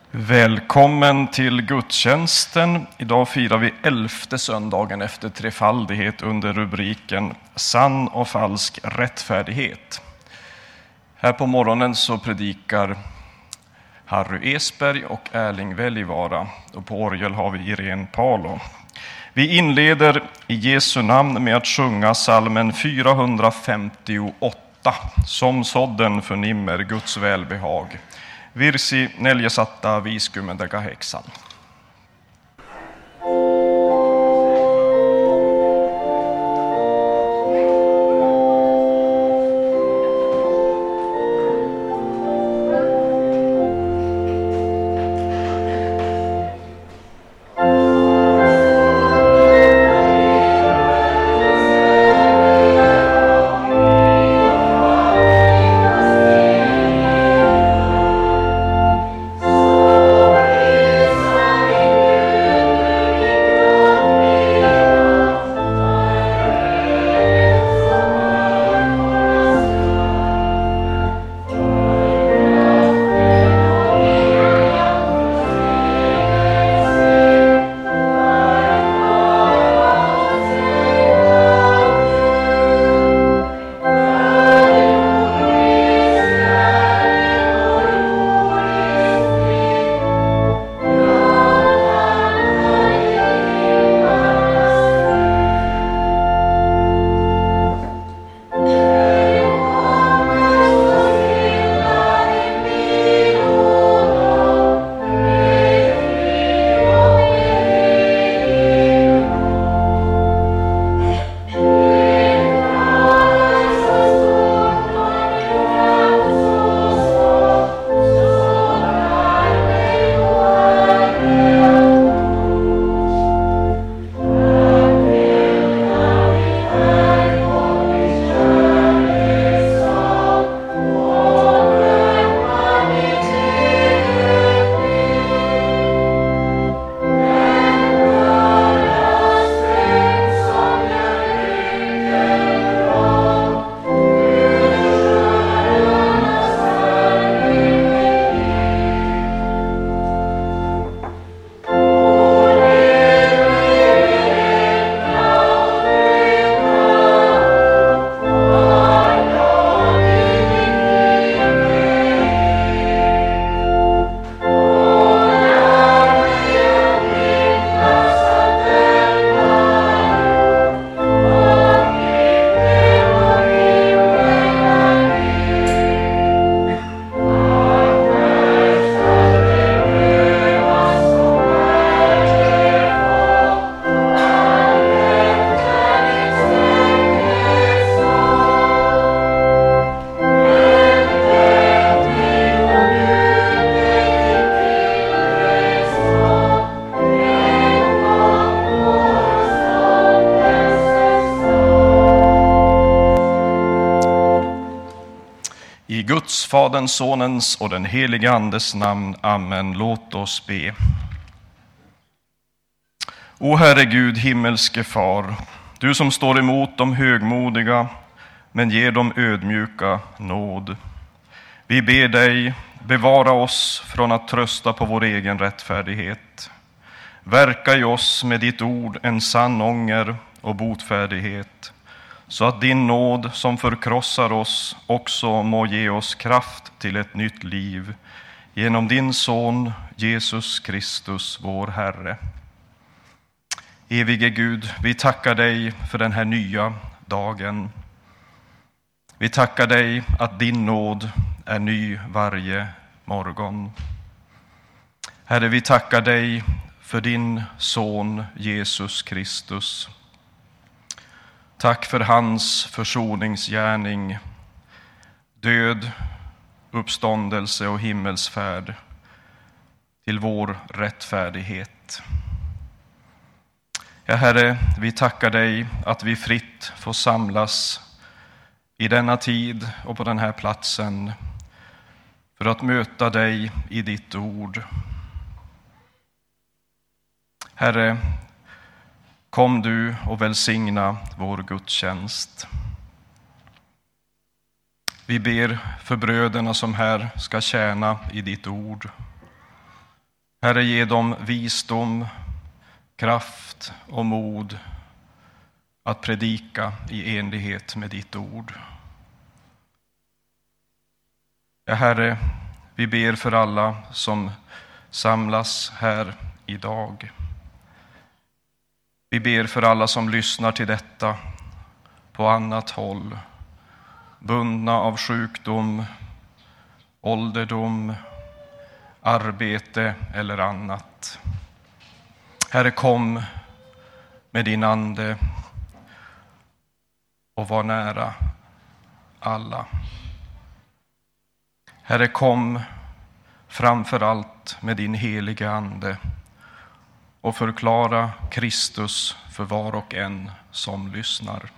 Välkommen till gudstjänsten. Idag firar vi 11:e söndagen efter trefaldighet under rubriken Sann och falsk rättfärdighet. Här på morgonen så predikar Harry Esberg och Erling Väljvara, och på orgel har vi Irene Palo. Vi inleder i Jesu namn med att sjunga psalmen 458, Som sådden förnimmer Guds välbehag. Virsi 458. Faderns, Sonens och den helige Andes namn. Amen. Låt oss be. O Herre Gud, himmelske far, du som står emot de högmodiga men ger dem ödmjuka nåd. Vi ber dig, bevara oss från att trösta på vår egen rättfärdighet. Verka i oss med ditt ord en sann ånger och botfärdighet, så att din nåd som förkrossar oss också må ge oss kraft till ett nytt liv genom din son Jesus Kristus, vår Herre. Evige Gud, vi tackar dig för den här nya dagen. Vi tackar dig att din nåd är ny varje morgon. Herre, vi tackar dig för din son Jesus Kristus. Tack för hans försoningsgärning, död, uppståndelse och himmelsfärd till vår rättfärdighet. Ja, Herre, vi tackar dig att vi fritt får samlas i denna tid och på den här platsen för att möta dig i ditt ord. Herre, kom du och välsigna vår gudstjänst. Vi ber för bröderna som här ska tjäna i ditt ord. Herre, ge dem visdom, kraft och mod att predika i enlighet med ditt ord. Ja, Herre, vi ber för alla som samlas här idag. Vi ber för alla som lyssnar till detta på annat håll, bundna av sjukdom, ålderdom, arbete eller annat. Herre, kom med din ande och var nära alla. Herre, kom framför allt med din heliga ande och förklara Kristus för var och en som lyssnar.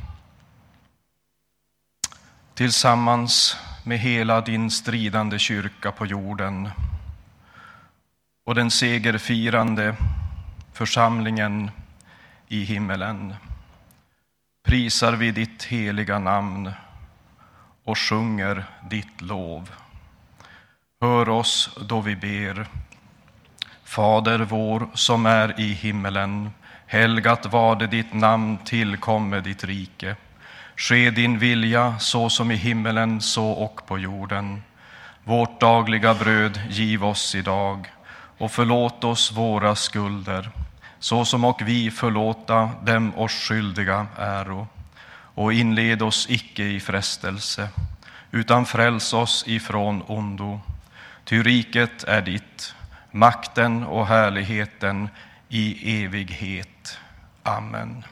Tillsammans med hela din stridande kyrka på jorden och den segerfirande församlingen i himmelen prisar vi ditt heliga namn och sjunger ditt lov. Hör oss då vi ber. Fader vår som är i himmelen, helgat varde ditt namn, tillkomme ditt rike. Ske din vilja så som i himmelen så och på jorden. Vårt dagliga bröd giv oss idag och förlåt oss våra skulder så som och vi förlåta dem oss skyldiga äro. Och inled oss icke i frestelse utan fräls oss ifrån ondo. Ty riket är ditt, makten och härligheten i evighet. Amen.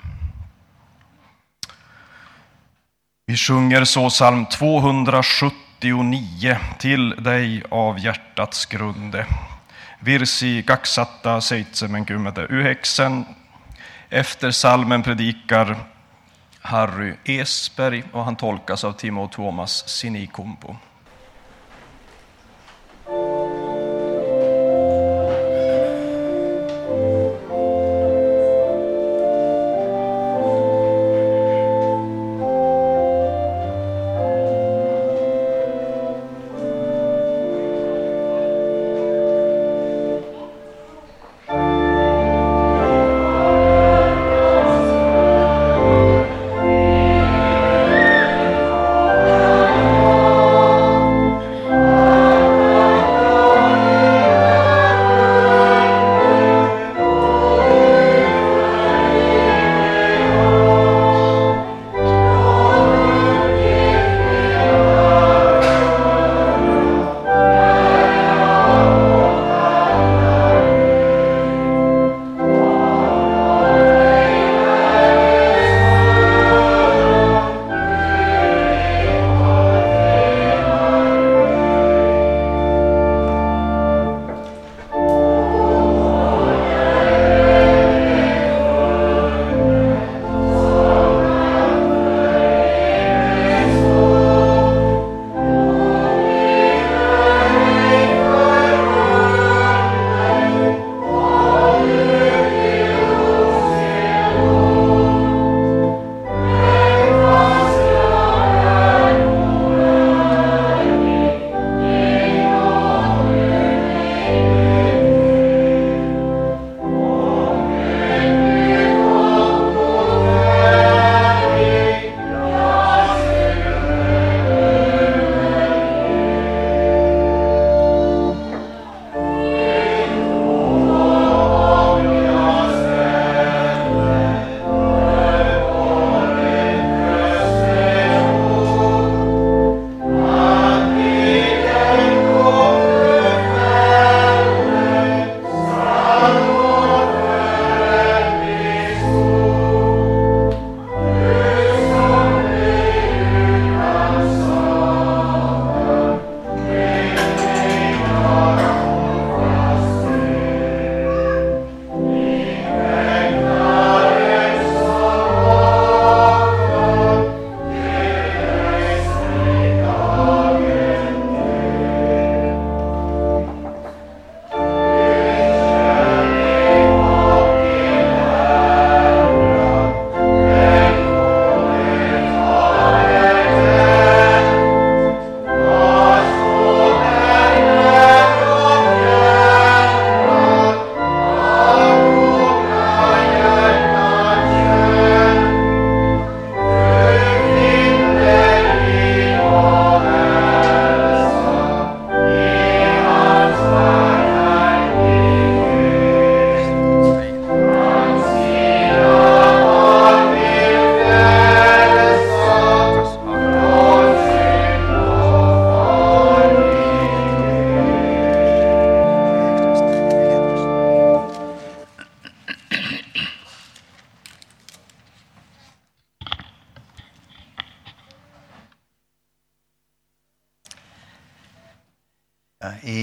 Vi sjunger så psalm 279, till dig av hjärtats grunde. Virsi kaksatta seitsemän kymmentä yhdeksän. Efter psalmen predikar Harry Esberg och han tolkas av Timo Tuomas Sinikumpu.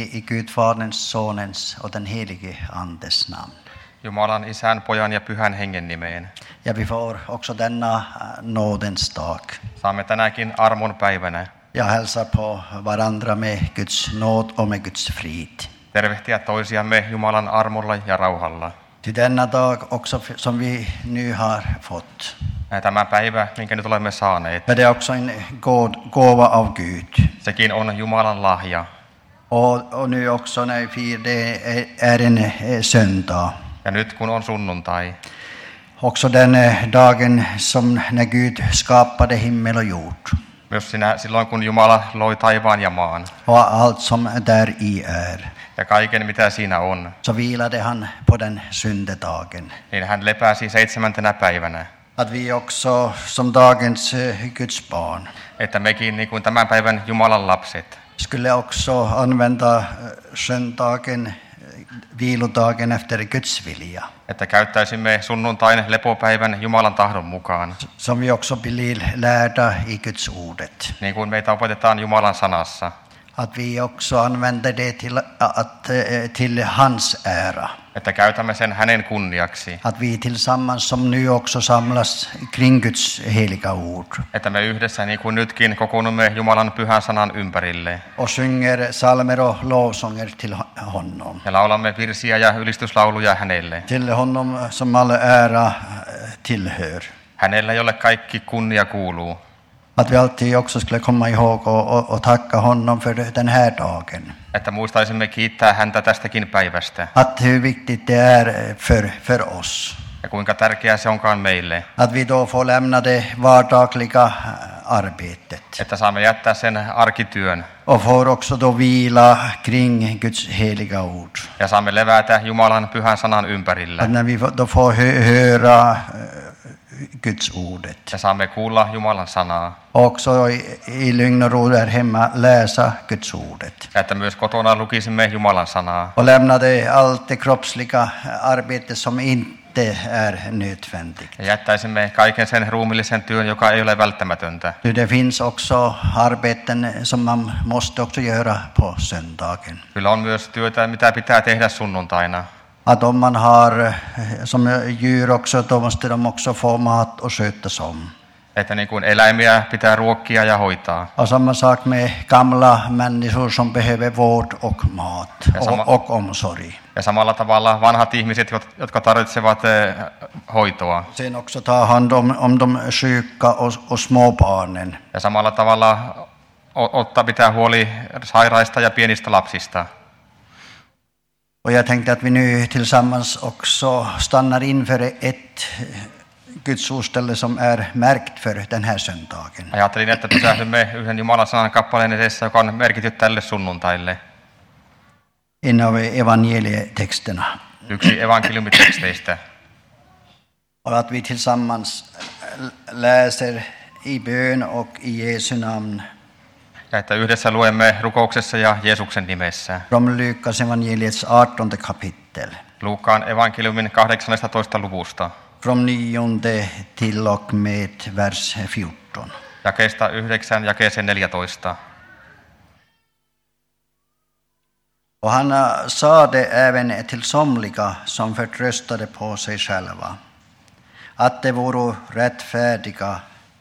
I Gudfaderns, Sonens och den helige Andes namn. Jumalan, Isän, Pojan ja Pyhän Hengen nimeen. Ja vi får också denna nådens dag. Saamme tänäkin armon päivänä Jag hälsar på varandra med Guds nåd och med Guds frid. tervehtiä toisiamme Jumalan armolla ja rauhalla. Till denna dag också som vi nu har fått. Tämä päivä, minkä nyt olemme saaneet, Men det är också en gåva av Gud. sekin on Jumalan lahja. Och nu också när vi firar det är en söndag. Ja nyt kun on sunnuntai, Också den dagen som när Gud skapade himmel och jord. myös silloin kun Jumala loi taivaan ja maan Och allt som där i är. ja kaiken mitä siinä on, Så vilade han på den syndedagen. niin hän lepäsi 7. päivänä. Att vi också som dagens Guds barn Että mekin niin kuin tämän päivän Jumalan lapset skulle också använda söndagen, vilodagen efter Guds vilja. että käyttäisimme sunnuntain lepopäivän Jumalan tahdon mukaan, Som vi också blir lärda I Guds ordet. niin kuin meitä opetetaan Jumalan sanassa. Att vi också använder det till hans ära. Että käytämme sen hänen kunniaksi. Att vi tillsammans som nu också samlas kring Guds heliga ord. Että me yhdessä niin kuin nytkin kokoonnumme Jumalan pyhän sanan ympärille. Och sjunger psalmer och lovsånger till honom. Ja laulamme virsiä ja ylistyslauluja hänelle. Till honom som all ära tillhör. Hänelle, jolle kaikki kunnia kuuluu. Att vi alltid också skulle komma ihåg och tacka honom för den här dagen. Että muistaisimme kiittää häntä tästäkin päivästä. Att hur viktigt det är för oss. Ja kuinka tärkeää se onkaan meille. Att vi då får lämna det vardagliga arbetet. Että saamme jättää sen arkityön. Och får också då vila kring Guds heliga ord. Ja saamme levätä Jumalan pyhän sanan ympärillä. Att när vi då får höra Guds ordet. Ja saamme kuulla Jumalan sanaa. Också I lugn och ro där hemma läsa Guds ordet. Ja että myös kotona lukisimme Jumalan sanaa. Och lämna det allt det kroppsliga arbete som inte är nödvändigt. Ja jättäisimme kaiken sen ruumillisen työn, joka ei ole välttämätöntä. Det finns också arbeten som man måste också göra på söndagen. Kyllä on myös työtä, mitä pitää tehdä sunnuntaina. Att om man har som djur också, då måste de också få mat och skötas om. Että niin kuin eläimiä pitää ruokkia ja hoitaa. Och samma sak med gamla människor som behöver vård och mat och omsorg. Ja samalla tavalla vanhat ihmiset, jotka tarvitsevat hoitoa. Sen också ta hand om de sjuka och småbarnen. Ja samalla tavalla pitää huoli sairaista ja pienistä lapsista. Och jag tänkte att vi nu tillsammans också stannar inför ett Guds ordställe som är märkt för den här söndagen. Ajattelin, että pysähdymme yhden Jumalan sanan kappaleen edessä, joka on merkitty tälle sunnuntaille. En av evangelietexterna. Yksi evankeliumiteksteistä. Och att vi tillsammans läser I bön och I Jesu namn. Ja että yhdessä luemme rukouksessa ja Jeesuksen nimessä. Från Lukas evangeliets 18 kapitel. Luukkaan evankeliumin 18. luvusta. Från 9 till och med vers 14. Jakeesta 9 jakeeseen 14. Och han sa det även till somliga som förtröstade på sig själva, att de vore rättfärdiga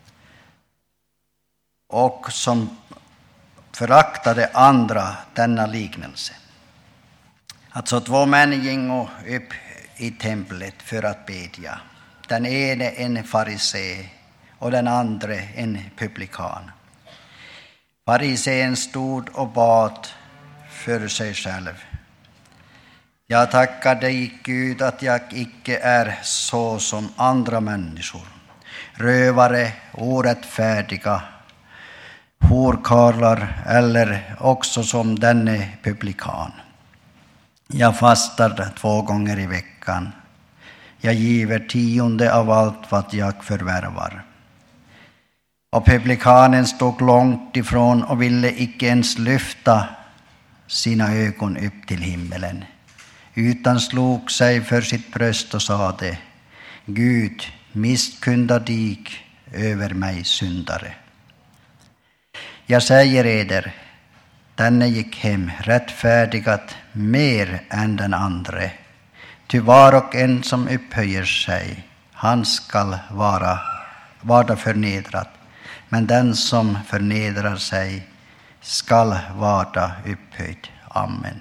och som föraktade andra denna liknelse. Alltså 2 män gingo upp I templet för att bedja. Den ene en farisé och den andra en publikan. Farisén stod och bad för sig själv. Jag tackar dig Gud att jag icke är så som andra människor, rövare, orättfärdiga, horkarlar eller också som denne publikan. Jag fastar 2 gånger I veckan. Jag giver 10 av allt vad jag förvärvar. Och publikanen stod långt ifrån och ville icke ens lyfta sina ögon upp till himmelen, utan slog sig för sitt bröst och sade: Gud, misskunda dig över mig syndare. Jag säger eder, Denne gick hem rättfärdigat mer än den andre. Ty var och en som upphöjer sig, han skall vara förnedrad. Men den som förnedrar sig skall vara upphöjd. Amen.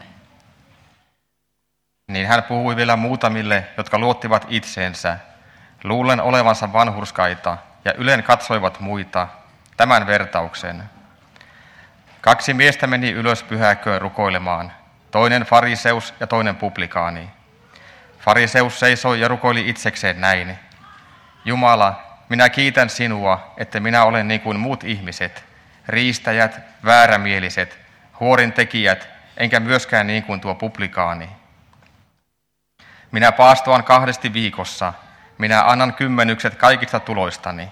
Niin hän puhui vielä muutamille, jotka luottivat itseensä, luulen olevansa vanhurskaita, ja ylen katsoivat muita, tämän vertauksen. 2 miestä meni ylös pyhäköön rukoilemaan, toinen fariseus ja toinen publikaani. Fariseus seisoi ja rukoili itsekseen näin: Jumala, minä kiitän sinua, että minä olen niin kuin muut ihmiset, riistäjät, väärämieliset, huorintekijät, enkä myöskään niin kuin tuo publikaani. Minä paastoan 2 viikossa, minä annan 10 kaikista tuloistani.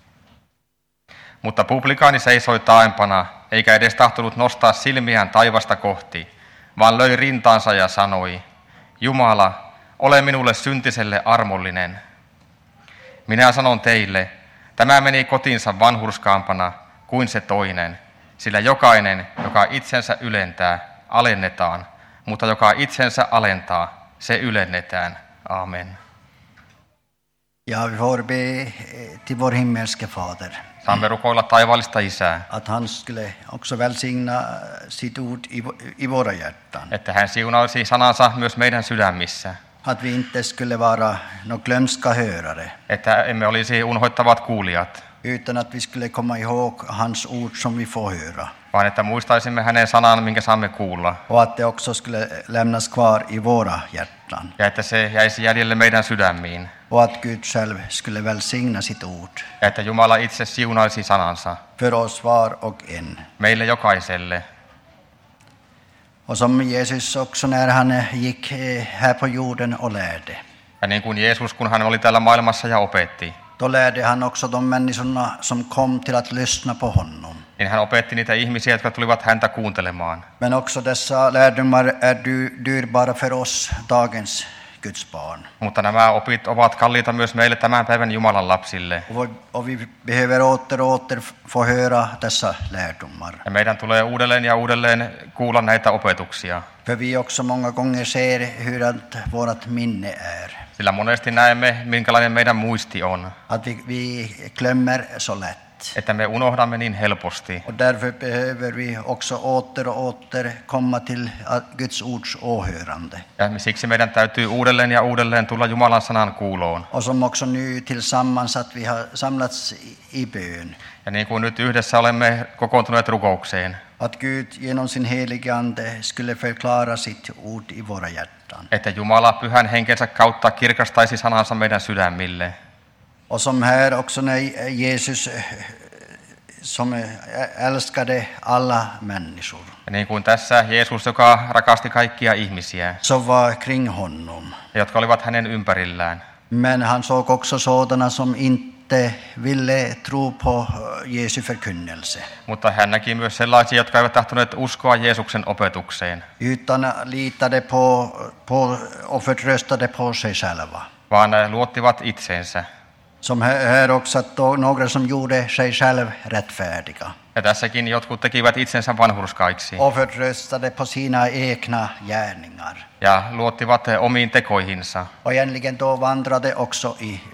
Mutta publikaani seisoi taaempana, eikä edes tahtonut nostaa silmiään taivasta kohti, vaan löi rintaansa ja sanoi: Jumala, ole minulle syntiselle armollinen. Minä sanon teille, tämä meni kotinsa vanhurskaampana kuin se toinen, sillä jokainen, joka itsensä ylentää, alennetaan, mutta joka itsensä alentaa, se ylennetään. Amen. Ja, vi får be till vår himmelske Fader. Saamme rukoilla taivaallista Isää, Att han skulle också välsigna sitt ord i våra hjärtan. että hän siunaisi sanansa myös meidän sydämissä, Att vi inte skulle vara glömska hörare. että emme olisi unhoittavat kuulijat, Utan att vi skulle komma ihåg hans ord som vi får höra. vaan että muistaisimme hänen sanan, minkä saamme kuulla, Och att det också skulle lämnas kvar i våra hjärtan. ja että se jäisi jäljelle meidän sydämiin, Och att Gud själv skulle välsigna sitt ord. ja että Jumala itse siunaisi sanansa För oss var och en. meille jokaiselle. Och som Jesus också när han gick här på jorden och lärde. Ja niin kuin Jeesus, kun hän oli täällä maailmassa ja opetti, Då lärde han också de människorna som kom till att lyssna på honom. niin hän opetti niitä ihmisiä, jotka tulivat häntä kuuntelemaan. Men också dessa lärdomar är dyrbara för oss, dagens Guds barn. Mutta nämä opit ovat kalliita myös meille tämän päivän Jumalan lapsille. Och vi behöver åter få höra dessa lärdomar. Ja meidän tulee uudelleen ja uudelleen kuulla näitä opetuksia. För vi också många gånger ser hurdant vårt minne är. Sillä monesti näemme, minkälainen meidän muisti on. Att vi glömmer så lätt. Että me unohdamme niin helposti. Och därför behöver vi också åter komma till Guds ords åhörande. Ja siksi meidän täytyy uudelleen ja uudelleen tulla Jumalan sanan kuuloon. Och som också nu tillsammans att vi har samlats i bön. Ja niin kuin nyt yhdessä olemme kokoontuneet rukoukseen. Att Gud genom sin helige ande skulle förklara sitt ord i våra hjärtan. Että Jumala pyhän henkensä kautta kirkastaisi sanansa meidän sydämille. Och som här också när Jesus som älskade alla människor. Ja niin kuin tässä Jeesus, joka rakasti kaikkia ihmisiä, Så var kring honom. jotka olivat hänen ympärillään. Men han såg också sådana som inte ville tro på Jesu förkunnelse. Mutta hän näki myös sellaisia, jotka eivät tahtoneet uskoa Jeesuksen opetukseen, Utan litade på och förtröstade på sig själva. vaan luottivat itseensä. Som här också att några som gjorde sig själv rättfärdiga. Ja tässäkin jotkut tekivät itsensä vanhurskaiksi Och förtröstade på sina egna gärningar. ja luottivat omiin tekoihinsa Och egentligen då vandrade också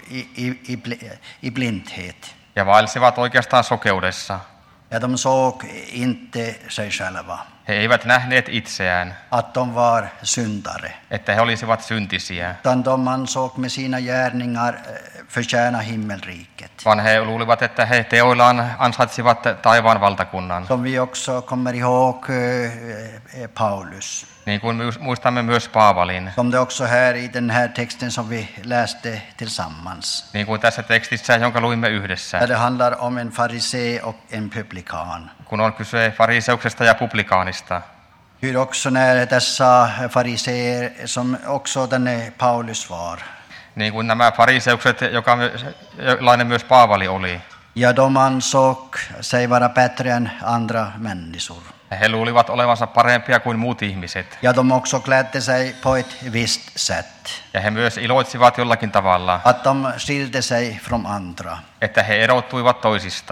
i blindhet. ja vaelsivat oikeastaan sokeudessa. Ja de såg inte sig själva. He eivät nähneet itseään, Att de var syndare. että he olisivat syntisiä, Utan de ansåg med sina gärningar förtjäna himmelriket. vaan he luulivat, että he teoillaan ansaitsivat taivaan valtakunnan. Som vi också kommer ihåg Paulus. Niin kuin muistamme myös Paavalin. Som det också här i den här texten som vi läste tillsammans. Niin kuin tässä tekstissä, jonka luimme yhdessä. Där det handlar om en farisee och en publikan. Kun on kyse fariseuksesta ja publikaanista. Hur också när dessa fariseer, som också denne Paulus var. Niin kuin nämä fariseukset, jollainen myös Paavali oli. Ja de ansåg sig vara bättre än andra människor. He luulivat olevansa parempia kuin muut ihmiset. Ja de också klädde sig på ett visst sätt. Ja he myös iloitsivat jollakin tavalla, Att de skilde sig från andra. että he erottuivat toisista.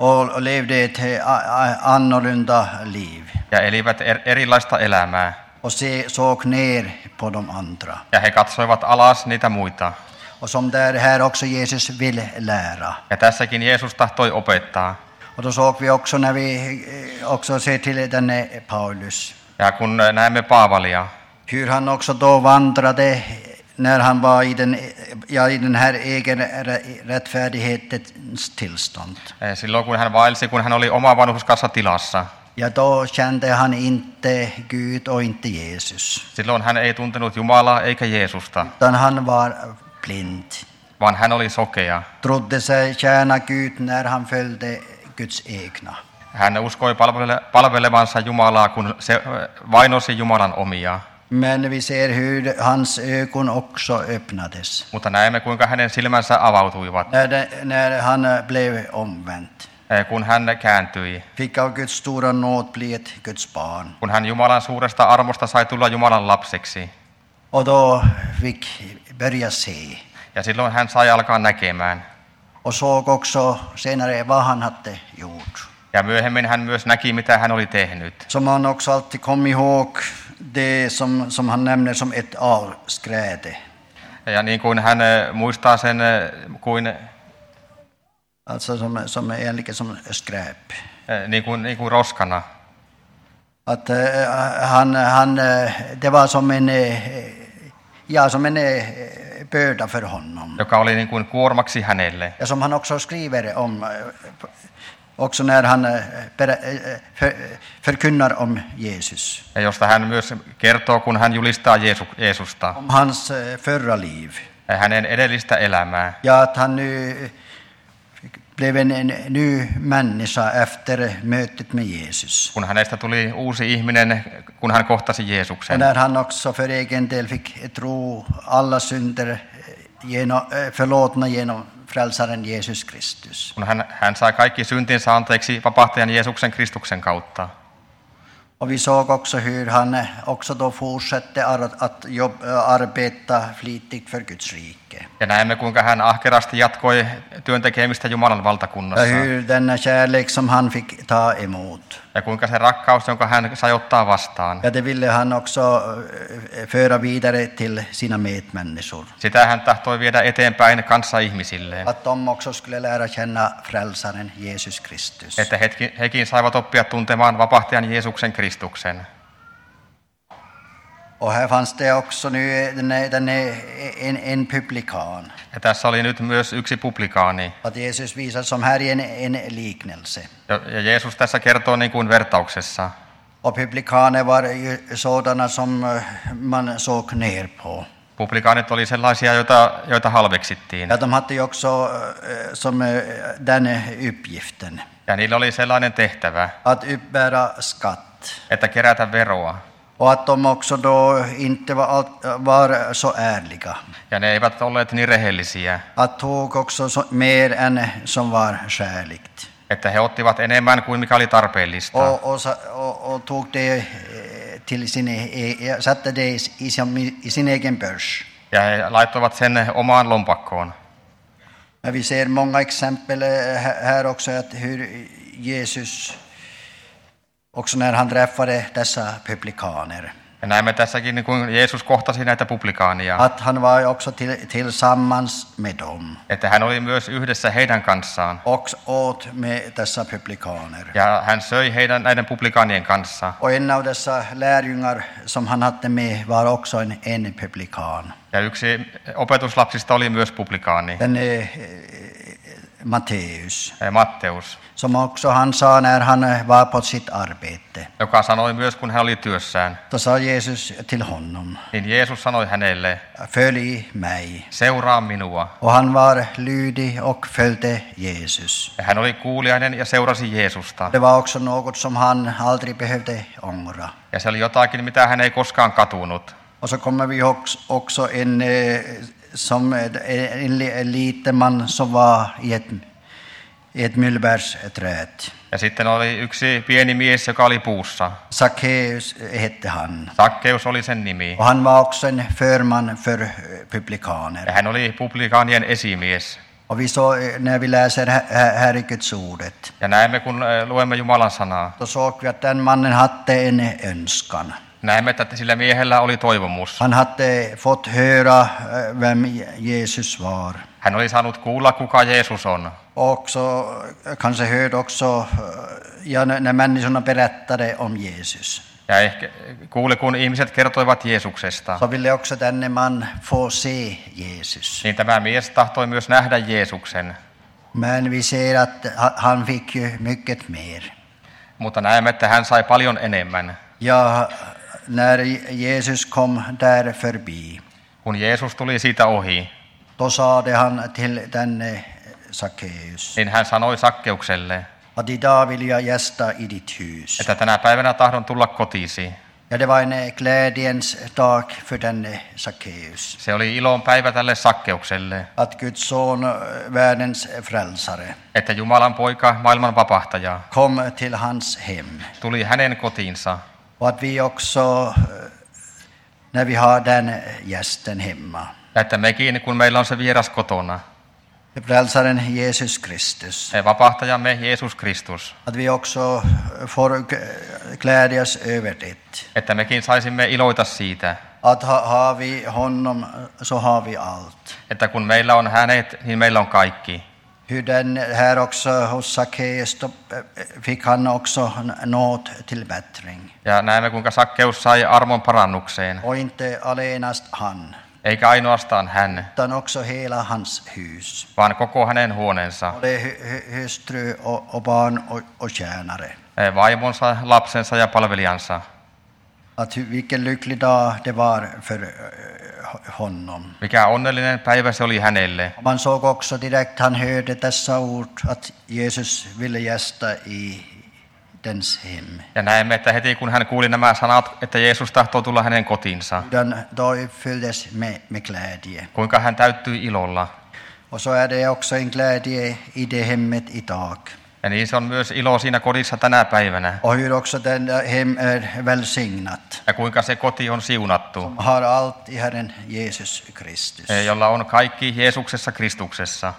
och levde ett annorlunda liv. ja elivät erilaista elämää. Och såg ner på de andra. Ja he katsoivat alas niitä muita. Och som där här också Jesus vill lära. Ja tässäkin Jeesus tahtoi opettaa. Och då såg vi också när vi också ser till denne Paulus. Ja kun näemme Paavalia, Hur han också då vandrade när han var i den här egen rättfärdighetens tillstånd. silloin kun hän vaelsi, kun hän oli oma vanhurskaassa tilassa. Ja då kände han inte Gud och inte Jesus. Silloin hän ei tuntenut Jumalaa eikä Jeesusta, Utan han var blind. vaan hän oli sokea. Trodde sig tjäna Gud när han följde Guds egna. Hän uskoi palvelevansa Jumalaa, kun se vainosi Jumalan omia. Men vi ser hur hans ögon också öppnades. Mutta näemme, kuinka hänen silmänsä avautuivat, När han blev omvänd. kun hän kääntyi. Fick av Guds stora nåd bli ett Guds barn. Kun hän Jumalan suuresta armosta sai tulla Jumalan lapseksi. Och då fick börja se. Ja silloin hän sai alkaa näkemään. Och såg också senare vad han hade gjort. Ja myöhemmin hän myös näki, mitä hän oli tehnyt. Som han också alltid kom ihåg det som han nämner som ett avskräde. Ja niin kuin hän muistaa sen kuin, Alltså som egentligen som skräp. niin kuin roskana. Att han det var som en börda för honom. Joka oli niin kuin kuormaksi hänelle. Ja som han också skriver om också när han förkunnar om Jesus. Ja josta hän myös kertoo, kun hän julistaa Jeesusta. Om hans förra liv. Hänen edellistä elämää. Ja att han nu blev en ny människa efter mötet med Jesus. Kun hänestä tuli uusi ihminen, kun hän kohtasi Och Jeesuksen. när han också för egen del fick tro alla synder förlåtna genom frälsaren Jesus Kristus. Kun hän sai kaikki syntinsä anteeksi vapahtajan Jeesuksen Kristuksen kautta. Och vi såg också hur han också då fortsatte att arbeta flitigt för Guds rike. Ja näemme, kuinka hän ahkerasti jatkoi työn tekemistä Jumalan valtakunnassa. Ja hur denna kärlek som han fick ta emot. Ja kuinka se rakkaus, jonka hän sai ottaa vastaan. Ja det ville han också föra vidare till sina medmänniskor. Sitä hän tahtoi viedä eteenpäin kanssa ihmisilleen. Att de också skulle lära känna frälsaren Jesus Kristus. Että hekin saivat oppia tuntemaan vapahtajan Jeesuksen Kristuksen. Och här fanns det också nu en publikan. Ja tässä oli nyt myös yksi publikaani. Att Jesus visar som här en liknelse. Ja Jeesus tässä kertoo niin kuin vertauksessa. Och publikaner var ju sådana som man såg ner på. Publikaanit oli sellaisia, joita halveksittiin. Ja de hade ju också som den uppgiften. Ja niillä oli sellainen tehtävä, Att uppbära skatt. että kerätä veroa. Och att de också då inte var så ärliga. Ja ne eivät olleet niin rehellisiä, Att tog också mer än som var skäligt. että he ottivat enemmän kuin mikä oli tarpeellista. Och tog det till satte det i sin egen börs. Ja he laittoivat sen omaan lompakkoon. Men vi ser många exempel här också att hur Jesus också när han träffade dessa publikaner. Ja näemme tässäkin, niin kuin Jeesus kohtasi näitä publikaania, Att han var också tillsammans med dem. että hän oli myös yhdessä heidän kanssaan. Och åt med dessa publikaner. Ja hän söi näiden publikaanien kanssa. Och en av dessa lärjungar som han hade med var också en publikan. Ja yksi opetuslapsista oli myös publikaani, Den är Matteus. Matteus, Som också han sa när han var på sitt arbete. joka sanoi myös, kun hän oli työssään. Då sa Jesus till honom, Niin Jeesus sanoi hänelle, följ mig. seuraa minua. Och han var lydig och följde Jesus. Ja hän oli kuuliainen ja seurasi Jeesusta. Det var också något som han aldrig behövde ångra. Ja se oli jotakin, mitä hän ei koskaan katunut. Och så kommer vi också en liten man som var i ett myllbärsträd. Ja sitten oli yksi pieni mies, joka oli puussa. Zacchaeus hette han. Sakkeus oli sen nimi. Och han var också en förman för publikaner. Ja hän oli publikaanien esimies. Och vi så, när vi läser här i Guds ordet, Ja näemme, kun luemme Jumalan sanaa, då såg vi att den mannen hade en önskan. näemme, että sillä miehellä oli toivomus. Han hade fått höra vem Jesus var. Hän oli saanut kuulla, kuka Jeesus on. Och så kanske hörde också när människorna berättade om Jesus. Ja ehkä kuuli, kun ihmiset kertoivat Jeesuksesta, Så ville också denne man få se Jesus. niin tämä mies tahtoi myös nähdä Jeesuksen. Men vi ser att han fick ju mycket mer. Mutta näemme, että hän sai paljon enemmän. Ja när Jesus kom där förbi, Kun Jeesus tuli siitä ohi, då sade han till denne Sackeus niin hän sanoi Sakkeukselle, att idag vill jag gästa i ditt hus. että tänä päivänä tahdon tulla kotiisi. Ja det var en glädjens dag för denne Sackeus. Se oli ilon päivä tälle Sakkeukselle, Att Guds son, världens frälsare, että Jumalan poika, maailman vapahtaja, kom till hans hem. tuli hänen kotiinsa. Och att vi också, när vi har den gästen hemma, Ja että mekin, kun meillä on se vieras kotona, frälsaren Jesus Kristus, vapahtajamme Jeesus Kristus, att vi också får glädjas över det. että mekin saisimme iloita siitä, Att har vi honom så har vi allt. että kun meillä on hänet, niin meillä on kaikki. Hur den här också hos Sackeus fick han också nåd till bättring. Ja näemme, kuinka Sakkeus sai armon parannukseen, Och inte allenast han, eikä ainoastaan hän, utan också hela hans hus. vaan koko hänen huoneensa, Och det är hustru och barn och tjänare. vaimonsa, lapsensa ja palvelijansa. Att vilken lycklig dag det var för honom. Mikä onnellinen päivä se oli hänelle. Man såg också direkt, han hörde dessa ord, att Jesus ville gästa i dens hem. Ja näemme, että heti kun hän kuuli nämä sanat, että Jeesus tahtoo tulla hänen kotiinsa, Då uppfylldes med glädje. kuinka hän täyttyi ilolla. Och så är det också en glädje i det hemmet idag. Ja niin se on myös ilo siinä kodissa tänä päivänä. Och hur också den hem är välsignat. Ja kuinka se koti on siunattu, Har allt i Herren Jesus Kristus. jolla on kaikki Jeesuksessa Kristuksessa.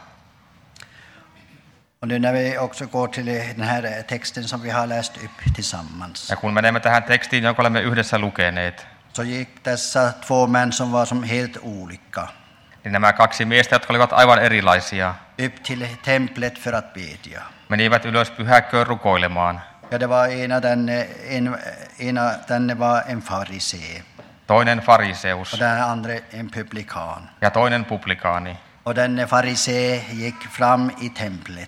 Och nu när vi också går till den här texten som vi har läst upp tillsammans. Ja kun menemme tähän tekstiin, jonka olemme yhdessä lukeneet, Så gick dessa två män som var som helt olika niin nämä kaksi miestä, jotka olivat aivan erilaisia, upp till templet för att bedja. menivät ylös pyhäkköön rukoilemaan. Ja det var ena denne var en farisee Toinen fariseus och den andra en publikan. ja toinen publikaani. Och denne farisee gick fram i templet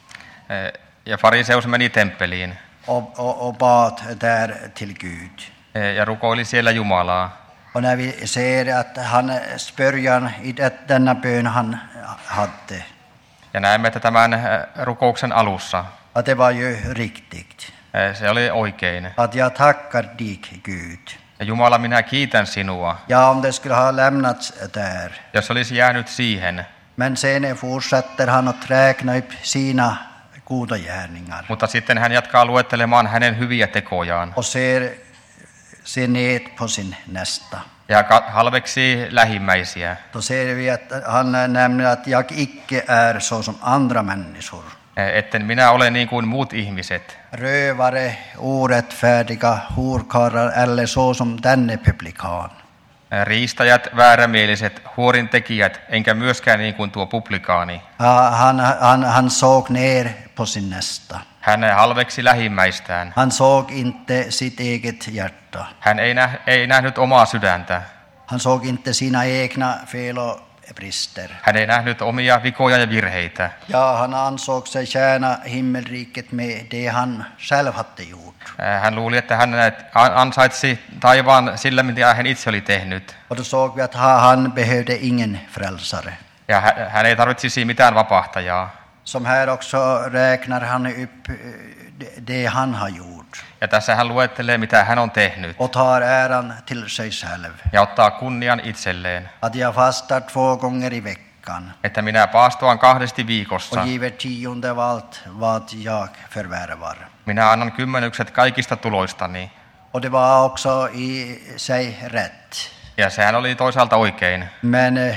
Ja fariseus meni temppeliin och bad där till Gud. ja rukoili siellä Jumalaa. Och när vi ser att han början i denna bön han hade, Ja näemme, että tämän rukouksen alussa att det var ju riktigt. se oli oikein. Att jag tackar dig Gud. Ja Jumala, minä kiitän sinua. Ja, om det skulle ha lämnats där. Jos olisi jäänyt siihen, Men sen fortsätter han att räkna upp sina goda gärningar. mutta sitten hän jatkaa luettelemaan hänen hyviä tekojaan Och ser ned på sin nästa. ja halveksii lähimmäisiä. Då ser vi att han nämner att jag icke är så som andra människor. Etten minä ole niin kuin muut ihmiset, Rövare, orättfärdiga, horkarlar eller så som denne publikan. riistäjät, väärämieliset, huorintekijät, enkä myöskään niin kuin tuo publikaani. Han såg ner på sin nästa. Hän halveksi lähimmäistään. Han såg inte sitt eget hjärta. Hän ei nähnyt omaa sydäntä. Han såg inte sina egna fel och brister. Hän ei nähnyt omia vikoja ja virheitä. Ja, han ansåg sig tjäna himmelriket med det han själv hade gjort. Hän luuli, että hän ansaitsi taivaan sillä, mitä hän itse oli tehnyt. Och då såg vi att han behövde ingen frälsare. Ja hän ei tarvitsisi mitään vapahtajaa. Som här också räknar han upp det han har gjort. Ja tässä hän luettelee, mitä hän on tehnyt. Och tar äran till sig själv. Ja ottaa kunnian itselleen. Att jag fastar 2 gånger i veckan. Että minä paastoan 2 viikossa. Och giver 10 av allt vad jag förvärvar. Minä annan 10% kaikista tuloistani. Och det var också i sig rätt. Ja sehän oli toisaalta oikein. Men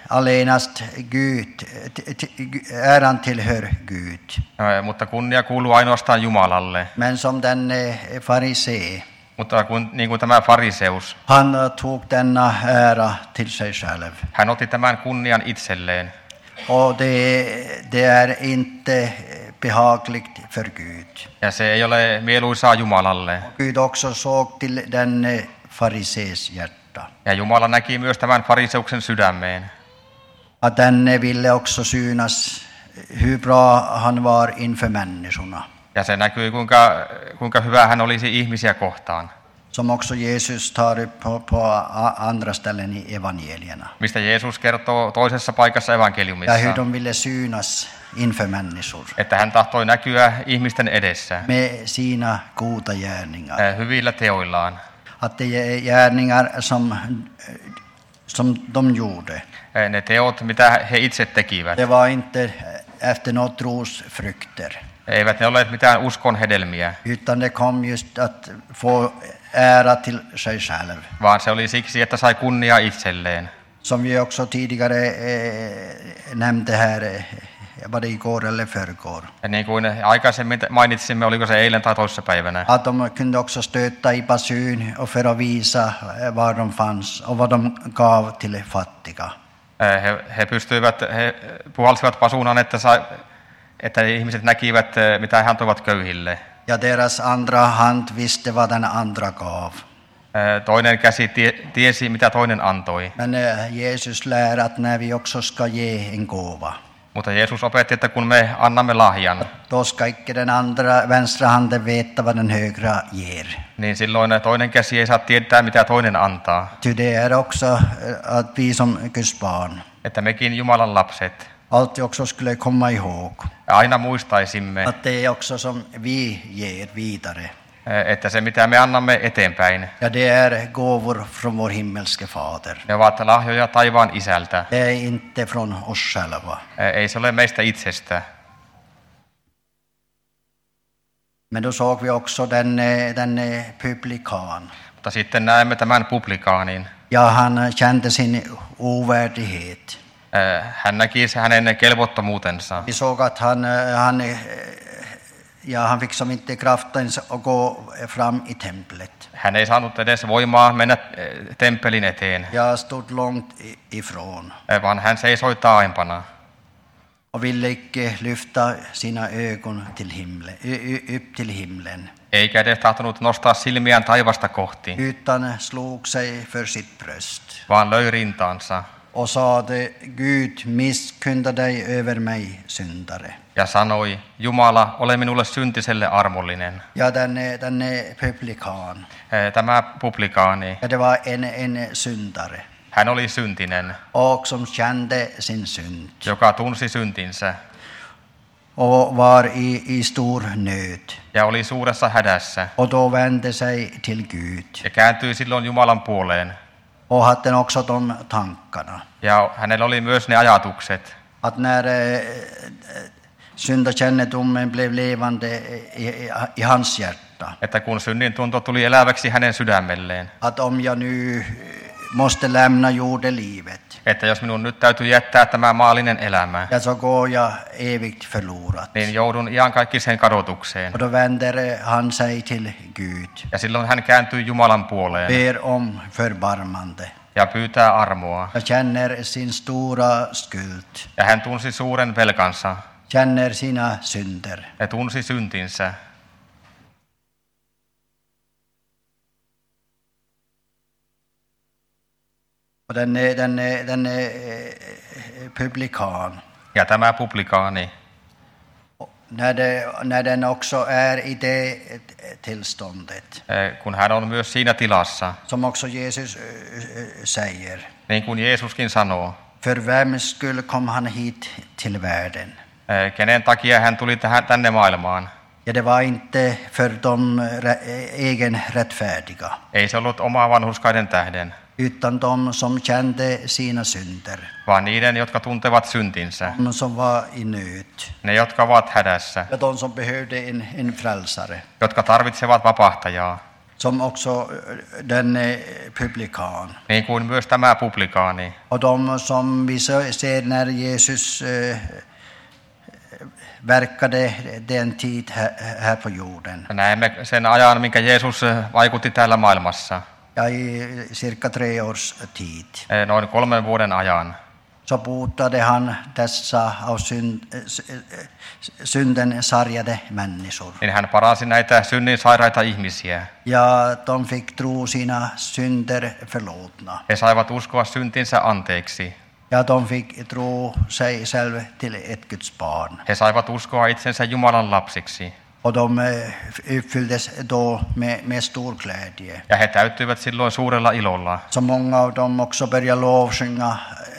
allenast Gud, äran tillhör Gud. Mutta kunnia kuuluu ainoastaan Jumalalle. Men som denne farisee, Mutta niin kuin tämä fariseus, han tog denna ära till sig själv. hän otti tämän kunnian itselleen. Och det är inte behagligt för Gud. Ja se ei ole mieluisaa Jumalalle. Gud också såg till denne farisees hjärta. Ja Jumala näki myös tämän fariseuksen sydämeen. Att denne ville också synas hur bra han var inför människorna. Ja se näkyi, kuinka hyvä hän olisi ihmisiä kohtaan. Som också Jesus tar upp på andra ställen i evangelierna. Mistä Jeesus kertoo toisessa paikassa Ja hur evankeliumissa, de ville synas inför människor. että hän tahtoi näkyä ihmisten edessä Med sina goda gärningar. hyvillä teoillaan. Att det är gärningar som de gjorde. Ne teot, mitä he itse tekivät, Det var inte efter något trosfrukter. eivät ne olleet mitään uskon hedelmiä, Utan det kom just att få ära till sig själv. vaan se oli siksi, että sai kunnia itselleen. Som vi också tidigare nämnde här, var det igår eller förrgår. Ja niin kuin aikaisemmin mainitsimme, oliko se eilen tai toisessa päivänä, Att de kunde också stöta i basun och för att visa var de fanns och vad de gav till fattiga. he puhalsivat pasuunan, että ihmiset näkivät, mitä he antoivat köyhille. Ja deras andra hand visste vad den andra gav. Toinen käsi tiesi, mitä toinen antoi. Men Jesus lär att när vi också ska ge en gåva, Mutta Jeesus opetti, että kun me annamme lahjan, då ska icke den andra vänstra handen veta vad den högra ger. niin silloin toinen käsi ei saa tietää, mitä toinen antaa. Ty det är också att vi som Guds barn Että mekin Jumalan lapset alltid också skulle komma ihåg aina muistaisimme, att det är också som vi ger vidare. että se mitä me annamme eteenpäin, Ja det är gåvor från vår himmelske fader. ne ovat lahjoja taivaan isältä. Det är inte från oss själva. Ei se ole meistä itsestä. Men då såg vi också den publikan. Mutta sitten näemme tämän publikaanin. Ja han kände sin ovärdighet. Hän näki hänen kelvottomuutensa. Vi såg att han fick som inte kraften att gå fram i templet. Hän ei saanut edes voimaa mennä temppelin eteen, Jag stod långt ifrån vaan hän seisoi taaempana. och ville icke lyfta sina ögon till himlen, upp till himlen. Eikä edes tahtonut nostaa silmiään taivasta kohti, Utan slog sig för sitt bröst vaan löi rintaansa och sade: Gud, misskunna dig över mig, syndare. ja sanoi, Jumala, ole minulle syntiselle armollinen. Ja denne publikan. Tämä publikaani, Ja det var en syndare. hän oli syntinen, Och som kände sin synd. joka tunsi syntinsä Och var i stor nöd. ja oli suuressa hädässä Och då vände sig till Gud. ja kääntyi silloin Jumalan puoleen. Och hade också de tankarna. Ja hänellä oli myös ne ajatukset, Att när syndakännedomen blev levande i hans hjärta. että kun synnin tunto tuli eläväksi hänen sydämelleen, Att om jag nu måste lämna jordelivet, että jos minun nyt täytyy jättää tämä maallinen elämä, ja så går jag evigt förlorat. niin joudun iankaikkiseen kadotukseen. Och då vänder han sig till Gud. Ja silloin hän kääntyy Jumalan puoleen Ber om förbarmande. ja pyytää armoa. Jag känner sin stora skuld. Ja hän tunsi suuren velkansa Känner sina synder. ja tunsi syntinsä. Och denne publikan. Ja tämä publikaani, När den också är i det tillståndet. kun hän on myös siinä tilassa, Som också Jesus säger. niin kuin Jeesuskin sanoo, För vems skull kom han hit till världen? kenen takia hän tuli tänne maailmaan. Ja det var inte för de egen rättfärdiga. Ei se ollut omaa vanhurskaiden tähden, Utan de som kände sina synder. vaan niiden, jotka tuntevat syntinsä, De som var i nöd. ne, jotka ovat hädässä, Ja de som behövde en frälsare. jotka tarvitsevat vapahtajaa. som också denne publikan. niin kuin myös tämä publikaani. Och de som vi ser när Jesus verkade den tid här på jorden. Näemme sen ajan, minkä Jeesus vaikutti täällä maailmassa. Ja i cirka 3 års tid. Noin 3 vuoden ajan. Så botade han dessa av synden sargade människor. Niin hän paransi näitä synnin sairaita ihmisiä. Ja de fick tro sina synder förlåtna. He saivat uskoa syntinsä anteeksi. Ja de fick tro sig själv till ett Guds barn. He saivat uskoa itsensä Jumalan lapsiksi. Och de uppfylldes då med stor glädje. Ja he täyttyivät silloin suurella ilolla. Så många av dem också började lovsjunga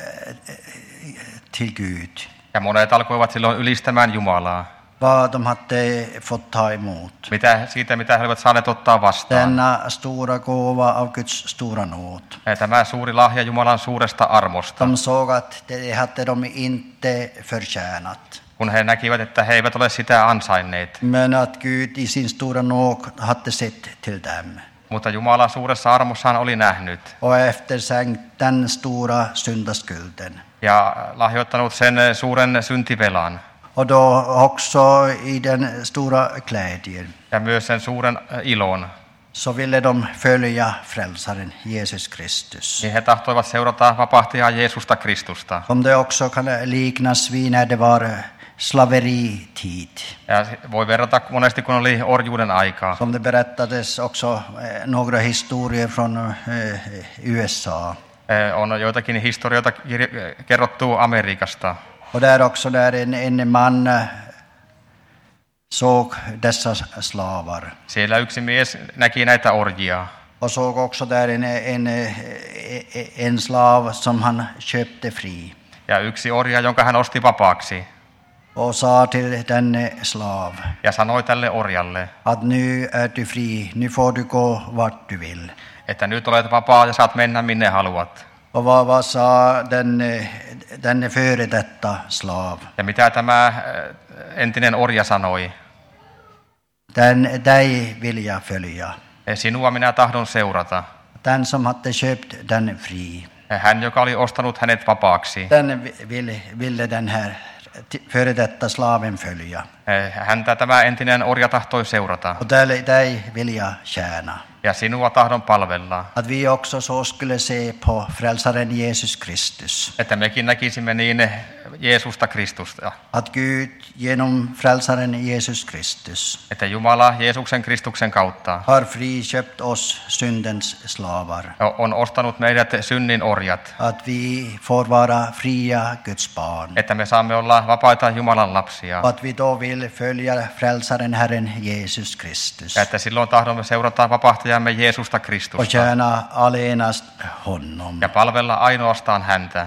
till Gud. Ja monet alkoivat silloin ylistämään Jumalaa. Vad de hade fått ta emot. Mitä he olivat saaneet ottaa vastaan. Denna stora gåva av Guds stora nåd. Tämä suuri lahja Jumalan suuresta armosta. De såg att det hade de inte förtjänat. Kun he näkivät, että he eivät ole sitä ansainneet. Men att Gud i sin stora nåd hade sett till dem. Mutta Jumala suuressa armossaan oli nähnyt. Och efterskänkt den stora syndaskulden. Ja lahjoittanut sen suuren syntivelan. Och då också i den stora glädjen. Ja myös sen suuren ilon. Så ville de följa frälsaren Jesus Kristus. Niin he tahtoivat seurata vapahtajaa Jeesusta Kristusta. Som det också kan liknas vid när det var slaveritid. Ja voi verrata monesti, kun oli orjuuden aikaa. Som det berättades också några historier från USA. On joitakin historioita kerrottu Amerikasta. Och där också där en man såg dessa slavar. Siellä yksi mies näki näitä orjia. Och såg också där en slav som han köpte fri. Ja yksi orja, jonka hän osti vapaaksi. Och sa till denne slav. Ja sanoi tälle orjalle. Att nu är du fri, nu får du gå vart du vill. Että nyt olet vapaa ja saat mennä minne haluat. Och vad sa denne före detta slav? Ja mitä tämä entinen orja sanoi? Dig vill jag följa. Sinua minä tahdon seurata. Den som hade köpt den fri. Hän, joka oli ostanut hänet vapaaksi. Den ville den här före detta slaven följa. Häntä tämä entinen orja tahtoi seurata. Och dig vill jag tjäna. Ja sinua tahdon palvella. Att vi också så skulle se på frälsaren Jesus Kristus. Että mekin näkisimme niin Jeesusta Kristusta. Att Gud genom frälsaren Jesus Kristus. Että Jumala Jeesuksen Kristuksen kautta har friköpt oss syndens slavar. On ostanut meidät synnin orjat. Att vi får vara fria Guds barn. Että me saamme olla vapaita Jumalan lapsia. Att vi då vill följa frälsaren Herren Jesus Kristus. Ja että silloin tahdomme seurata vapahtajamme Jeesusta Kristusta. Och tjäna allenast honom. Ja palvella ainoastaan häntä.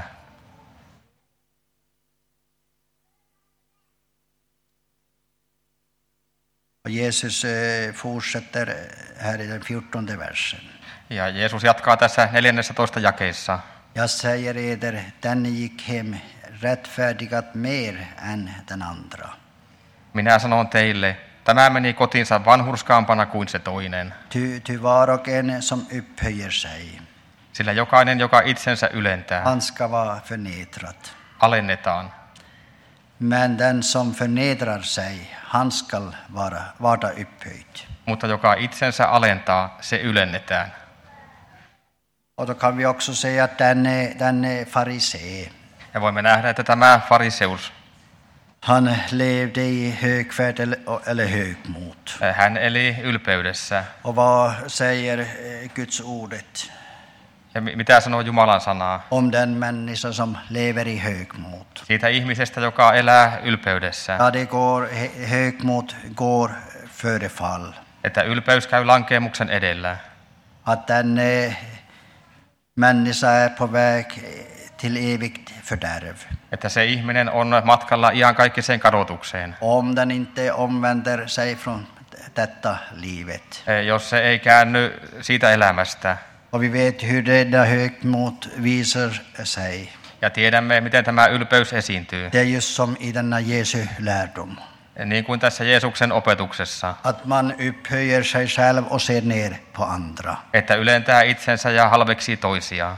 Och Jesus fortsätter här i den 14:e versen. Ja Jeesus jatkaa tässä 14. jakeessa. Jag säger eder, den gick hem rättfärdigat mer än den andra. Minä sanon teille, tämä meni kotiinsa vanhurskaampana kuin se toinen. Ty var och en som upphöjer sig. Sillä jokainen, joka itsensä ylentää, han ska vara förnedrat. Alennetaan. Men den som förnedrar sig, han skall vara upphöjd. Mutta joka itsensä alentaa, se ylennetään. Och då kan vi också säga att denne farisee. Ja voimme nähdä, että tämä fariseus, han levde i högfärd eller högmod. Hän eli ylpeydessä. Och vad säger Guds ordet? Ja mitä sanoo Jumalan sanaa? Om den människa som lever i högmod. Siitä ihmisestä, joka elää ylpeydessä. Ja det högmod går före fall. Että ylpeys käy lankeemuksen edellä. Att den människa är på väg till evigt fördärv. Että se ihminen on matkalla iankaikkiseen kadotukseen. Om den inte omvänder sig från detta livet. Jos se ei käänny siitä elämästä. Och vi vet hur det högmod visar sig. Ja tiedämme, miten tämä ylpeys esiintyy. Det är just som i denna Jesu lärdom. Niin kuin tässä Jeesuksen opetuksessa, Att man upphöjer sig själv och ser ner på andra. että ylentää itsensä ja halveksii toisia.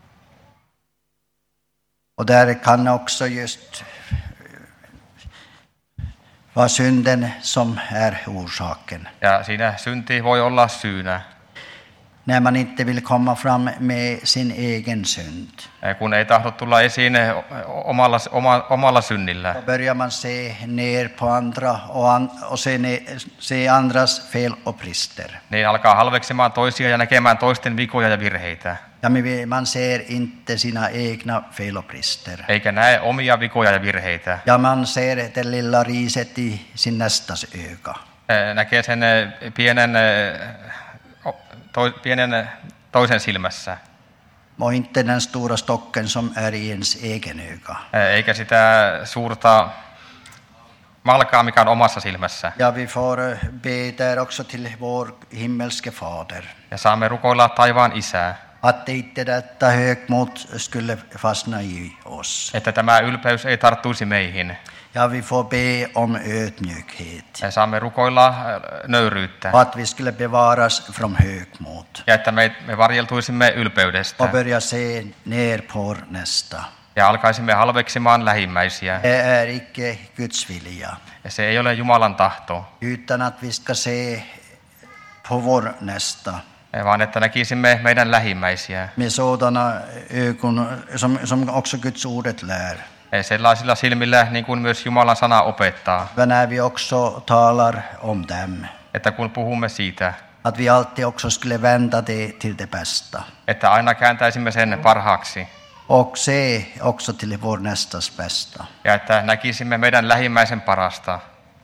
Och där kan också just vara synden som är orsaken. Ja siinä synti voi olla syynä, När man inte vill komma fram med sin egen synd. kun ei tahdo tulla esiin omalla synnillä. Då börjar man se ner på andra och se andras fel och brister. Niin alkaa halveksimaan toisia ja näkemään toisten vikoja ja virheitä. Ja man ser inte sina egna fel och brister. Eikä näe omia vikoja ja virheitä. Ja man ser det lilla riset i sin nästas öga. Näkee sen pienen toisen silmässä. Och inte den stora stocken som är i ens egen öga. Eikä sitä suurta malkaa, mikä on omassa silmässä. Ja vi får be där också till vår himmelske fader. Ja saamme rukoilla taivaan isää, Att inte detta högmod skulle fastna i oss. että tämä ylpeys ei tarttuisi meihin. Ja vi får be om ödmjukhet. Ja saamme rukoilla nöyryyttä. Och att vi skulle bevaras från högmod. Ja että me varjeltuisimme ylpeydestä. Och börja se ner på vår nästa. Ja alkaisimme halveksimaan lähimmäisiä. Det är icke Guds vilja. Ja se ei ole Jumalan tahto, Utan att vi ska se på vår nästa. vaan että näkisimme meidän lähimmäisiä. Med sådana ögon som också Guds ordet lär. Sellaisilla silmillä, niin kuin myös Jumalan sana opettaa. Men när vi också talar om dem. Että kun puhumme siitä, Att vi alltid också skulle vända det till det bästa. että aina kääntäisimme sen parhaaksi. Och se också till vår nästas bästa. Ja että näkisimme meidän lähimmäisen parasta.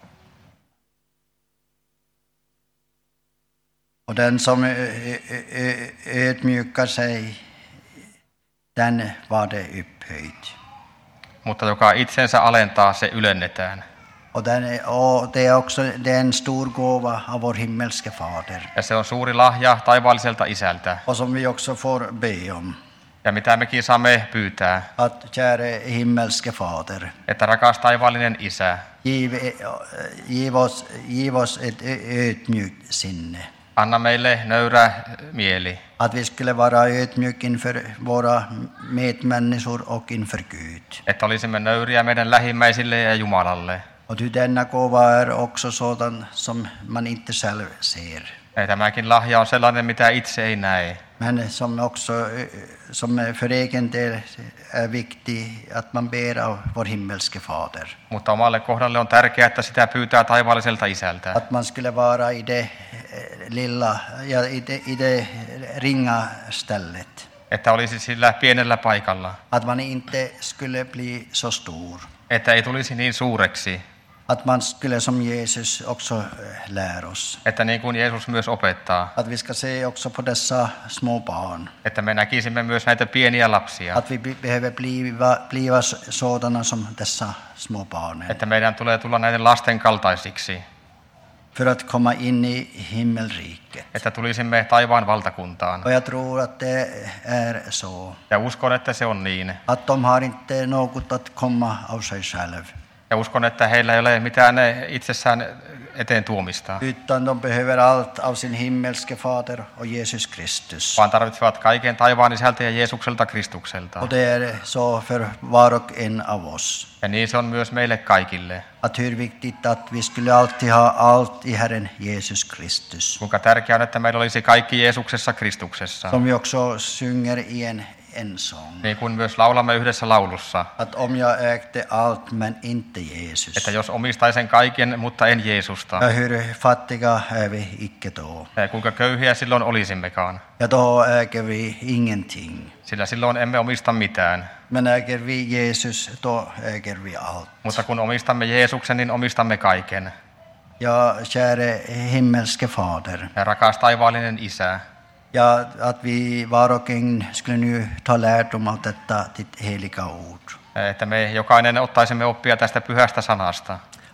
Och den som ödmjukar sig, den var det upphöjd. Mutta joka itsensä alentaa, se ylennetään. Och det är också en stor gåva av vår himmelske fader. Ja se on suuri lahja taivaalliselta isältä. Och som vi också får be om. Ja mitä mekin saamme pyytää, Att käre himmelske fader, että rakas taivaallinen isä, giv oss ett ödmjukt sinne. anna meille nöyrä mieli. Att vi skulle vara ödmjuk inför våra medmänniskor och inför Gud. Että olisimme nöyriä meidän lähimmäisille ja Jumalalle. Och denna gåva är också sådan som man inte själv ser. Ja tämäkin lahja on sellainen, mitä itse ei näe. Men som för egen del är viktig att man ber av vår himmelske fader. Mutta omalle kohdalle on tärkeää, että sitä pyytää taivaalliselta isältä. Att man skulle vara i det lilla, ja i det ringa stället. Että olisi sillä pienellä paikalla. Att man inte skulle bli så stor. Että ei tulisi niin suureksi. Att man skulle som Jesus också lär oss. Että niin kuin Jeesus myös opettaa. Att vi ska se också på dessa små barn. Että me näkisimme myös näitä pieniä lapsia. Att vi behöver bliva sådana som dessa små barnen. Että meidän tulee tulla näiden lasten kaltaisiksi. För att komma in i himmelriket. Että tulisimme taivaan valtakuntaan. Och jag tror att det är så. Ja uskon, että se on niin. Att de har inte något att komma av sig själv. Ja uskon, että heillä ei ole mitään itsessään eteen tuomista. Utan de behöver allt av sin himmelske fader och Jesus Kristus. Vaan tarvitsevat kaiken taivaan isältä ja Jeesukselta Kristukselta. Och det är så för var och en av oss. Ja niin se on myös meille kaikille. Att hur viktigt att vi skulle alltid ha allt i Herren Jesus Kristus. Kuinka tärkeää on, että meillä olisi kaikki Jeesuksessa Kristuksessa. Som vi också synger i en sång. Niin kuin myös laulamme yhdessä laulussa. Att om jag ägde allt men inte Jesus. Että jos omistaisin kaiken, mutta en Jeesusta. Ja hur fattiga är vi icke då. Kuinka köyhiä silloin olisimmekaan. Ja då äger vi ingenting. Sillä silloin emme omista mitään. Men äger vi Jesus, då äger vi allt. Mutta kun omistamme Jeesuksen, niin omistamme kaiken. Ja käre himmelske fader. Ja rakas taivaallinen isä. Ja att vi var och en skulle nu ta lärdom av detta ditt heliga ord. Että me jokainen ottaisimme oppia tästä pyhästä sanasta.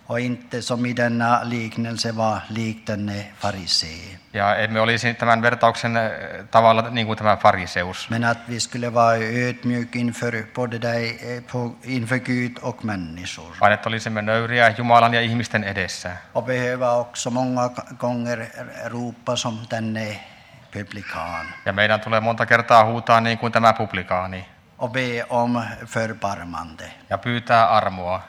Och inte som i denna liknelse var lik denne farisee. Ja emme olisi tämän vertauksen tavalla niin kuin tämä fariseus. Men att vi skulle vara ödmjuk inför både dig, inför Gud och människor. Vaan että olisimme nöyriä Jumalan ja ihmisten edessä. Och behöva också många gånger ropa som denne publikan. Ja meidän tulee monta kertaa huutaa niin kuin tämä publikaani. Och be om förbarmande. Ja pyytää armoa.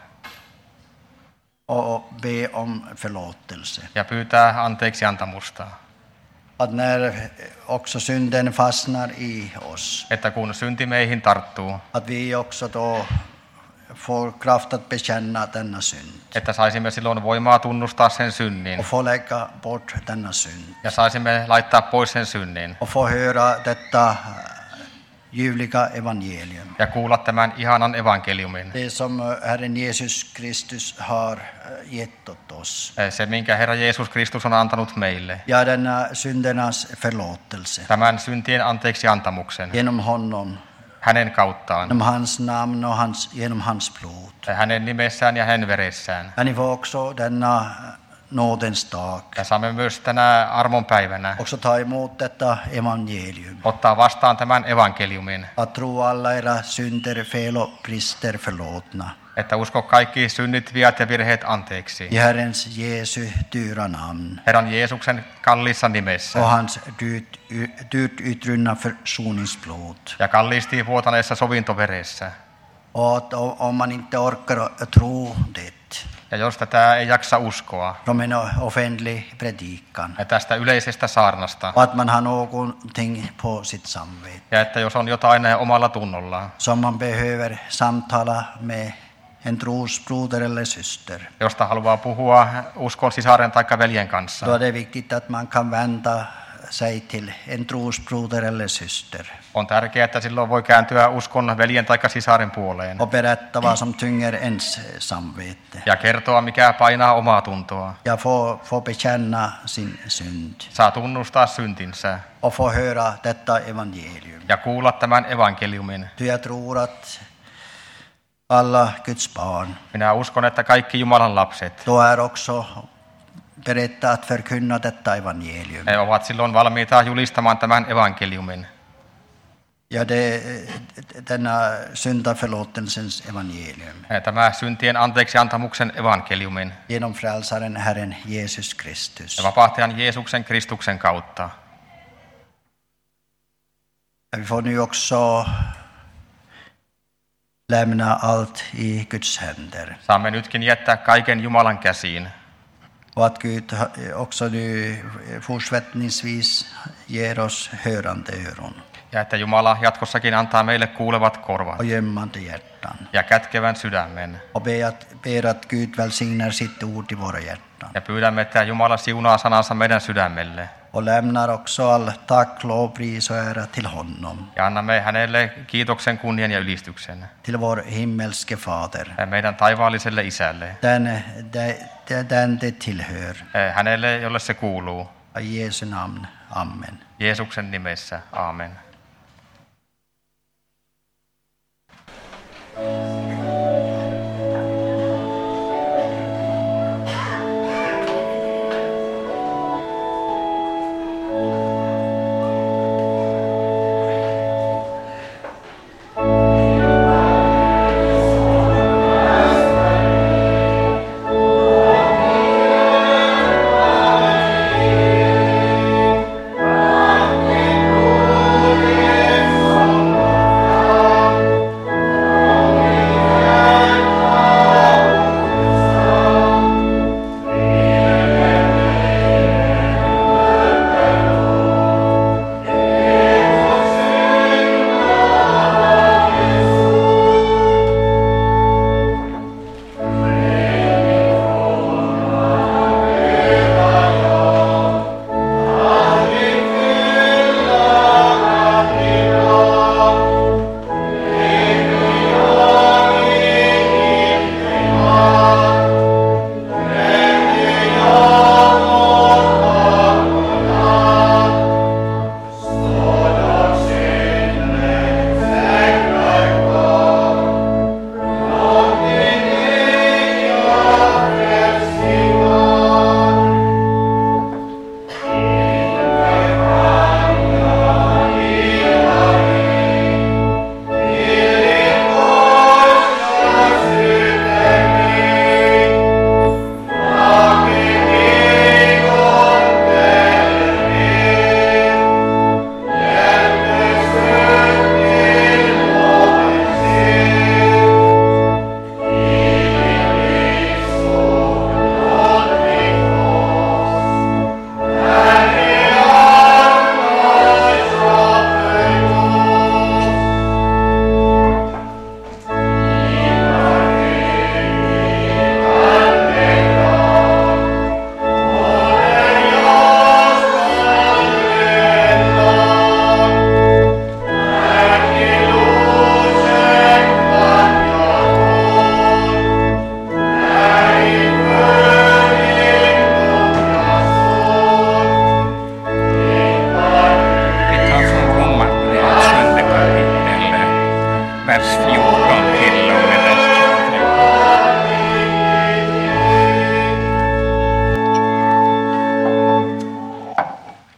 Och be om förlåtelse. Ja pyytää anteeksi antamusta. Att när också synden fastnar i oss. Että kun synti meihin tarttuu. Att vi också då får kraft att bekänna denna synd. Että saisimme silloin voimaa tunnustaa sen synnin. Och få lägga bort denna synd. Ja saisimme laittaa pois sen synnin. Och få höra detta ljuvliga evangelium. Ja kuulla tämän ihanan evankeliumin. Det som Herren Jesus Kristus har gett åt oss. Se, minkä Herra Jeesus Kristus on antanut meille. Ja denna syndernas förlåtelse. Tämän syntien anteeksi antamuksen. Genom honom. Hänen kauttaan. Genom hans namn och genom hans blod. Hänen nimessään ja hänen veressään. Ja ni får också denna nådens dag. Ja saamme myös tänä armon päivänä Också ta emot detta evangelium. ottaa vastaan tämän evankeliumin. Att tro alla era synder, fel och brister förlåtna. Että usko kaikki synnit, viat ja virheet anteeksi. I Herrens Jesu dyra namn. Herran Jeesuksen kalliissa nimessä. Och hans dyrt utrunna försoningsblod. Ja kalliisti vuotaneessa sovintoveressä. Och att om man inte orkar tro det. Ja jos tätä ei jaksa uskoa. Från en offentlig predikan. Ja tästä yleisestä saarnasta. Och att man har någonting på sitt samvete. Ja että jos on jotain omalla tunnolla. Som man behöver samtala med en trosbroder eller syster. Josta haluaa puhua uskon sisaren tai veljen kanssa. Då är det viktigt att man kan vända sig till en trosbroder eller syster. On tärkeää, että silloin voi kääntyä uskon veljen tai sisaren puoleen. Och berätta vad som tynger ens samvete. Ja kertoa, mikä painaa omaa tuntoa. Ja få bekänna sin synd. Saa tunnustaa syntinsä. Och få höra detta evangelium. Ja kuulla tämän evankeliumin. Ty jag tror att alla Guds barn. Minä uskon, että kaikki Jumalan lapset. Då är också beredda att förkunna detta evangelium. He ovat silloin valmiita julistamaan tämän evankeliumin. Ja denna syndaförlåtelsens evangelium. Tämä syntien anteeksi antamuksen evankeliumin. Genom frälsaren Herren Jesus Kristus. Ja vapahtajan Jeesuksen Kristuksen kautta. Vi får nu också lämna allt i Guds händer. Saamme nytkin jättää kaiken Jumalan käsiin. Och att Gud också nu fortsättningsvis ger oss hörande öron. Ja että Jumala jatkossakin antaa meille kuulevat korvat. Och gömmande hjärtan. Ja kätkevän sydämen. Och ber att Gud välsignar sitt ord i våra hjärtan. Ja pyydämme, että Jumala siunaa sanansa meidän sydämelle. Och lämnar också all tack, lov, pris och ära till honom. Ja annamme hänelle kiitoksen, kunnian ja ylistyksen. Till vår himmelske fader. Meidän taivaalliselle isälle. Den det tillhör. Hänelle, jolle se kuuluu. I Jesu namn. Amen. Jeesuksen nimessä. Aamen.